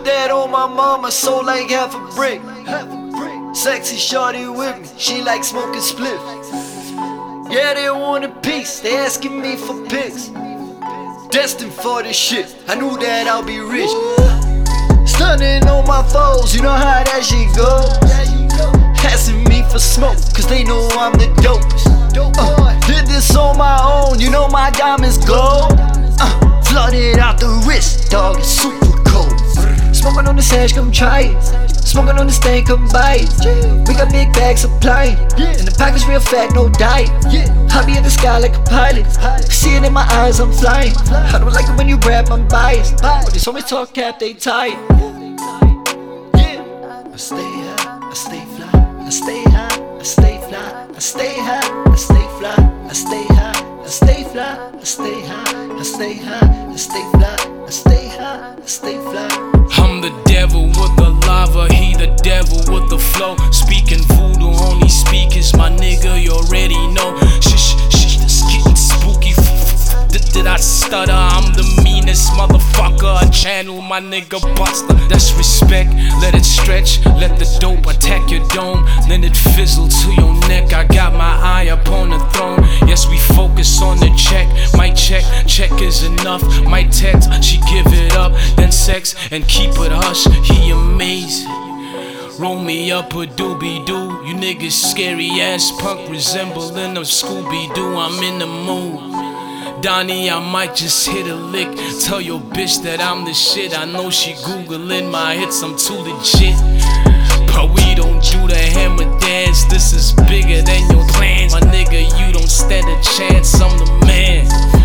Put that on my mama, soul like half a brick. Sexy shorty with me, she like smoking spliff. Yeah, they want a piece, they asking me for pics. Destined for this shit, I knew that I'll be rich. Stunning on my foes, you know how that shit go. Asking me for smoke, cause they know I'm the dopest. Did this on my own, you know my diamonds gold. Flooded out the wrist, dog, it's super cold. Smoking on the sash, come try it. Smoking on the stain, come buy it. We got big bags supplying, and the package real fat, no diet. I be in the sky like a pilot, see it in my eyes, I'm flying. I don't like it when you rap, I'm biased, but these homies talk cap, they tired. I stay high, I stay fly, I stay high, I stay fly, I stay high, I stay fly, I stay high, I stay fly, I stay high, I stay high, I stay fly, I stay high, I stay fly. I'm the devil with the lava, he the devil with the flow. Speaking voodoo on these speakers, my nigga, you already know. Shh, this getting spooky. Did I stutter? I'm the meanest motherfucker. I channel my nigga Buster. That's respect, let it stretch. Let the dope attack your dome, then it fizzle to your neck. I got my eye upon the throne. Yes, we focus on the check. My check is enough. My text, she give it up, then sex and keep it hush. He amazing. Roll me up a doobie-doo. You niggas scary ass punk resembling a Scooby-Doo. I'm in the mood. Donnie, I might just hit a lick. Tell your bitch that I'm the shit. I know she googling my hits, I'm too legit. But we don't do the hammer dance. This is bigger than your plans. My nigga, you don't stand a chance, I'm the man.